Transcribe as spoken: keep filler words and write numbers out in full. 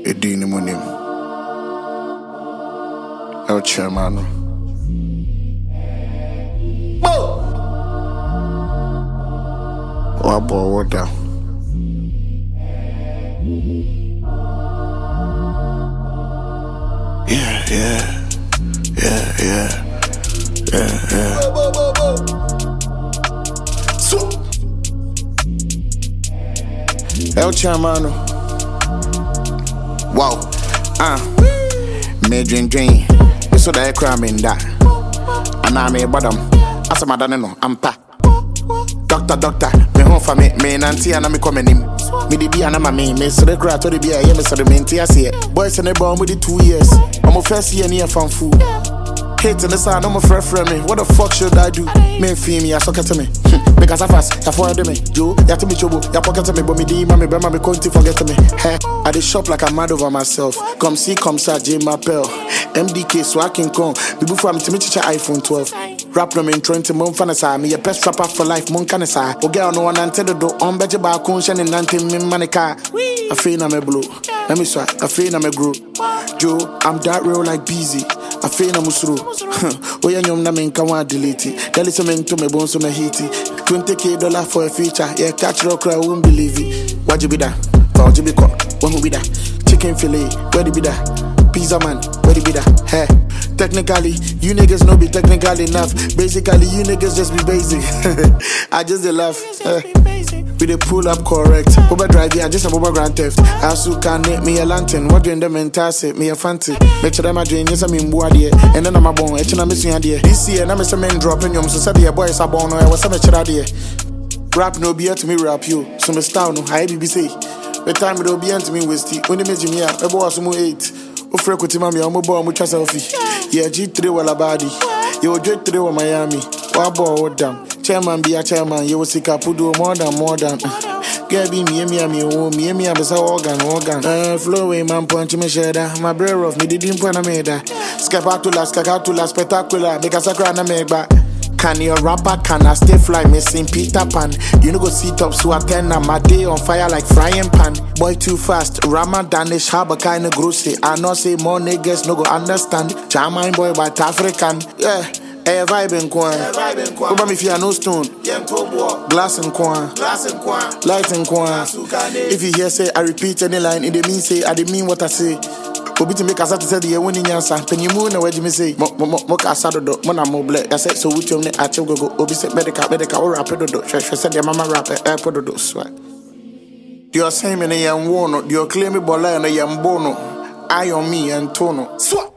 Edini Monim. El Chairman. Wabo water. Yeah, yeah, yeah, yeah, yeah, yeah. So, El Chairman. Wow, ah, uh, me dream dream. So that I cram in that. And I'm a bottom. As a madam, no, I'm pa. Doctor, doctor, me home for me, me nanti and I'm coming in. Me the be and I'm a me, me so the crowd to the be a year, me so the main tears here. Boys in the bomb with the two years. I'm a first year near from food. Hating the sound, I'm a friend for me. What the fuck should I do? Me feel me, I suck it to me. Because I fast, I forward me. You, you have to be trouble, you pocket to me, but me D, mommy, but mommy, couldn't forget to me. Hey, I did shop like I'm mad over myself. Come see, come sir, J Mapel. M D K, so I can come. Before I'm to meet your iPhone twelve. Rap them in twenty months, fanasa. Me a best rapper for life, mon canasa. O girl, no one until the door. On better bar, conscience and nothing, me manica. I feel I'm a blue. Let me swat, I feel I'm a group. Joe, I'm that real like busy. I feel I'm a through. Oh, yeah, you're not making one delete it. Tell it to me, bones to me heat it. twenty K dollar for a feature. Yeah, catch rock, I won't believe it. What you be that? What you be caught? What be that? Chicken fillet, where you be that? Pizza man, where you be that? Hey, technically, you niggas no be technical enough. Basically, you niggas just be basic. I just dey laugh. We dey pull up correct. Uber drive, yeah, just a Uber grand theft. Asu can me a lantern. What doing them mental me a fancy. Make sure that my dream is a mean boy there. And then I'm a bone, etching a missing idea. This year, I'm a man dropping you. So said the boys are born, I was a mature idea. Rap no be to me rap you. So my style no high B B C. The time it will be to me with it. When they made me a boy was more eight. O frequent mammy, I'm a boy, much selfie. Yeah, G three wala body. You will J three with Miami. What boy, what damn. Chairman be a chairman, you will see Capudo more than more than. Gabby, me, me, me, oh, me, me, I'm a organ, organ. Uh, flowing man, punch me, shader. My brother of me, didn't put a made that. Scapatula, scacatula, spectacular, make a sacrana make back. Can your rapper, can I stay fly, missing Peter Pan? You know go see top so attend my day on fire like frying pan. Boy too fast, Ramadan is harbor kinda grossy. I know say more niggas no go understand. Charming boy but African, yeah. Hey, vibe in Kwan. Go by me if you are no stone. Glass in Kwan. Light in Kwan. If you hear say I repeat any line, it mean say I didn't mean what I say. Obi to make us to say the winning answer. Can you move where you say? Mo mo mo casado do. Mona mo black. I said so. Which one? I tell go go. Obi said medical medical or rapid do. She said your mama rapper airport do. Swag. You are saying me na yam wono. You claim me bola na yam bono. I on me and tono. Swag.